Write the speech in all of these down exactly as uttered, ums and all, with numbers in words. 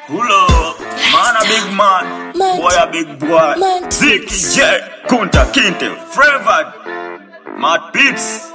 Hulo, man a big man, boy a big boy. Ziki J, Kunta Kinte, Favored, Mad Beats.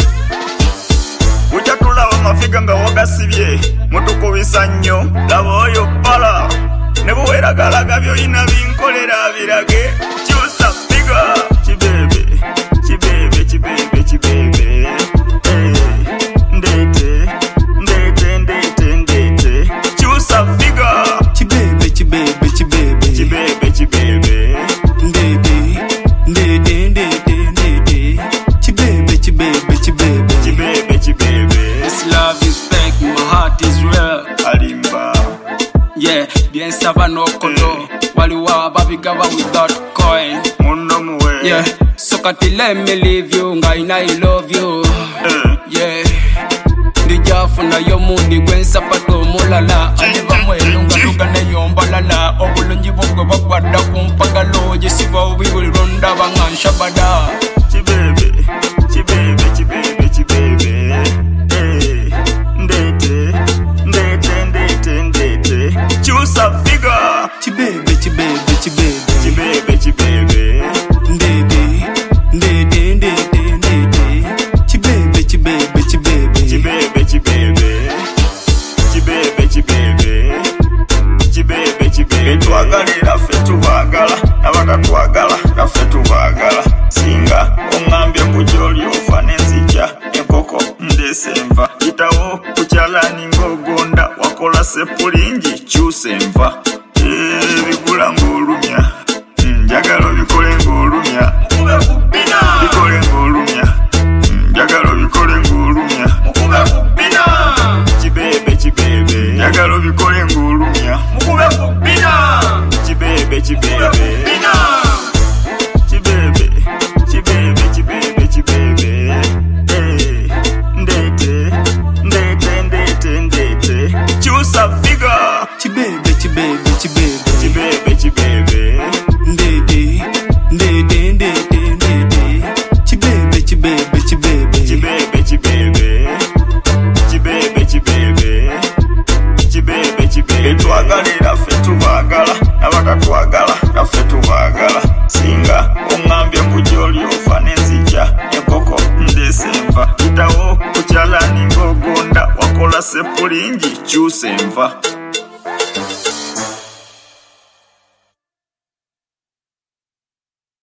Uchatula wa mafiga nga woga sivye, mutuku visanyo, lavo oyo pala. Nebuwera galaga vyo ina vinkolera virage. Chusa figa, chibebe, chibebe, chibebe, chibebe. Hey, ndete, ndete, ndete, ndete. Chusa figa, chibebe, chibebe, chibebe, chibebe, chibebe. Ndete, ndete, ndete, ndete. Chibebe, chibebe, chibebe, chibebe, chibebe. This love is fake, my heart is real. Alimba. Yeah, bien savano kodo. Waliwa babigaba without coin. Muno muwe. Yeah, so kati let me leave you, ngai I love you. Uh. Yeah, ndijafu na yo mundi gwensa pato mulala. Aliva mwelunga luga na yomba lala. Obulunji bongo babada kumpaga loje. Siva wiwi ronda bangan shabada. Chibebe, chibebe, chibebe, chibebe. Hey, ndete, ndete, ndete, ndete. Chusa figa. Chibebe, chibebe, chibebe, chibebe, chibebe. Ndete, ndete, ndete, ndete. Chibebe, chibebe, chibebe, chibebe, chibebe. Chibebe, chibebe. Chibebe, chibebe. Twagalira fe tubagala, nabaka twagala, nafe tubagala. Singa, ongambye kujoli ofane nzija, enkoko ndesenva. Itawo kuchalani ngogonda, wakola sepulingi chusenva. Eee, bigula ngolumya, njagalo bikole ngolumya. Mukube kubina, bikole ngolumya, njagalo bikole ngolumya. Mukube kubina, chibebe, chibebe, njagalo bikole ngolumya. Mukube kubina, chibebe, chibebe, chibebe, chibebe, chibebe, chibebe. Hey, ndete, ndete, ndete, ndete. Chusa figa. Chibebe, chibebe, chibebe, chibebe, chibebe. Ndete, ndete, ndete, ndete. Chibebe, chibebe, chibebe, chibebe, chibebe. Chibebe, chibebe. Chibebe, chibebe. Twagalira fe tubagala, nabaka twagala, nafe tubagala. Singa, ongambye kujoli ofane nzija, enkoko ndesenva. Itawo kuchalani ngogonda, wakola sepulingi chusenva.